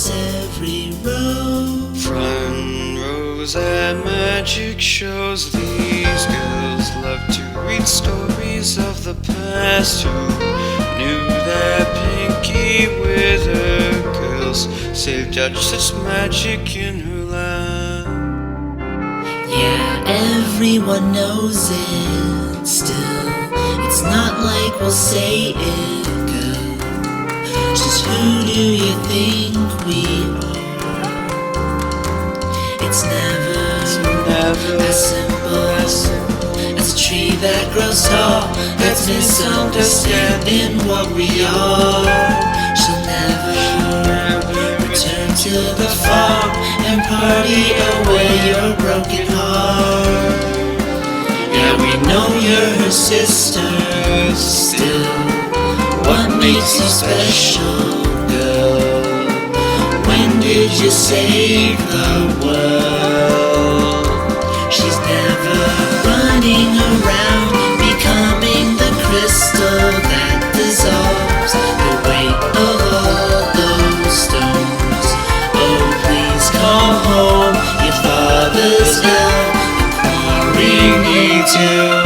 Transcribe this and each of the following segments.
hits every row. Front rows at magic shows. These girls love to read stories of the past. Who knew that Pinky with her curls saved Duchess magic in her lap? Yeah, everyone knows it still. It's not like we'll say it, girl. Just who do you think we are? It's never as simple as a tree that grows tall. That's misunderstanding what we are. She'll never return to the farm and party away your broken heart. Yeah, we know you're her sister still. What makes you special, girl? When did you save the world? She's never running around, becoming the crystal that dissolves the weight of all those stones. Oh, please come home, your father's ill, the quarry needs you.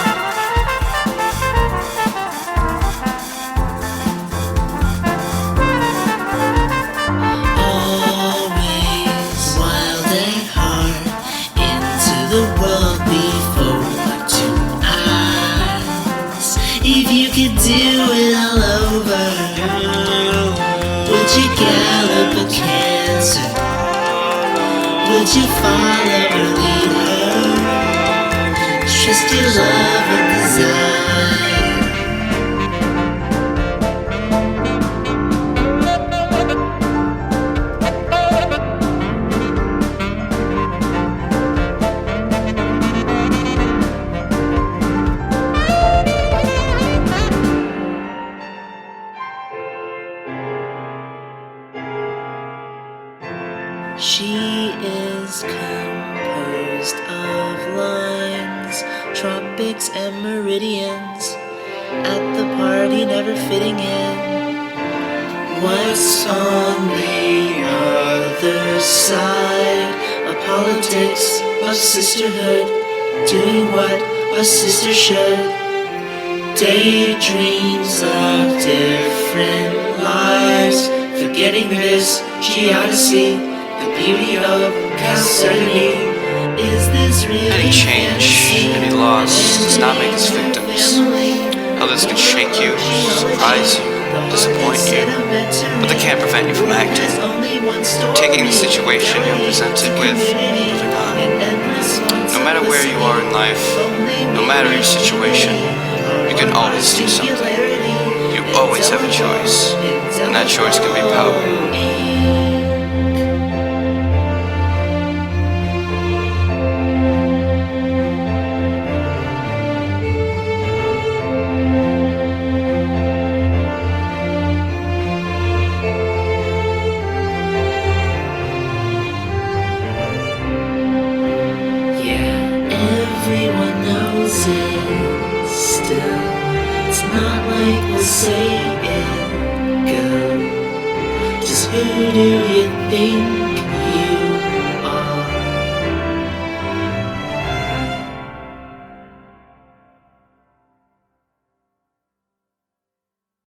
The world before 2 eyes. If you could do it all over, would you gallop a cancer? Would you follow or lead her? Trust your love and desire. She is composed of lines, tropics and meridians, at the party never fitting in. What's on the other side of politics, of sisterhood, doing what a sister should? Daydreams of different lives, forgetting this, she ought to see the beauty of uncertainty. Is this really Any change, any loss does not make us victims. Others can shake you, surprise you, disappoint you, but they can't prevent you from acting. Taking the situation you're presented with, moving on. No matter where you are in life, no matter your situation, you can always do something. You always have a choice, and that choice can be power. Everyone knows it still. It's not like we'll say it, girl. Just who do you think